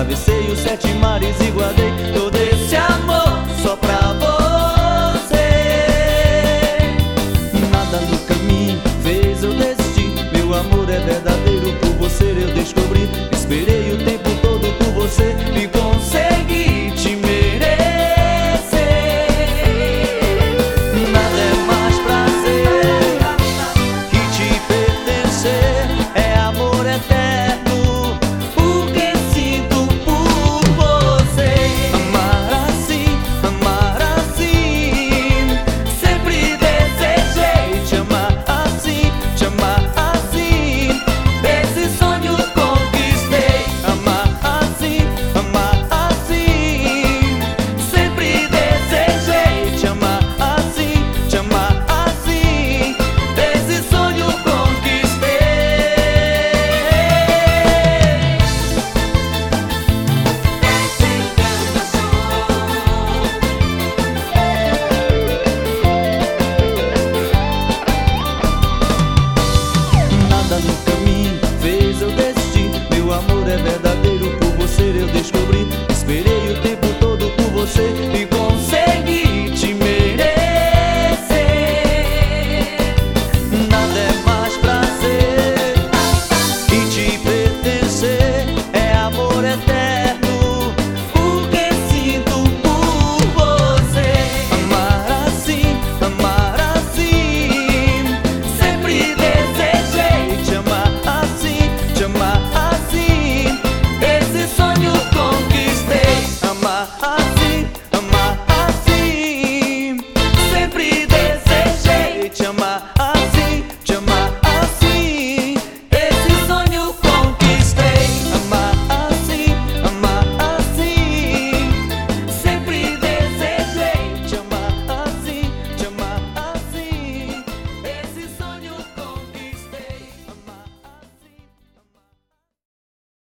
Atravessei os 7 mares e guardei todo esse amor só pra você. Nada no caminho fez eu desistir. Meu amor é verdadeiro, por você eu descobri. Esperei o tempo todo por você e consegui te merecer. Nada é mais prazer que te pertencer. É amor eterno o que sinto por você. Amar assim, sempre desejei te amar assim, te amar assim. Esse sonho conquistei. Amar assim, sempre desejei te amar assim, te amar assim. Esse sonho conquistei. Nada no caminho fez eu desistir. Meu amor é verdadeiro, por você eu descobri. Esperei o tempo todo por você e consegui te merecer. Nada é mais prazer que te pertencer. É amor eterno o que sinto por você. Amar assim, sempre desejei te amar assim, te amar assim. Esse sonho conquistei. Amar assim, sempre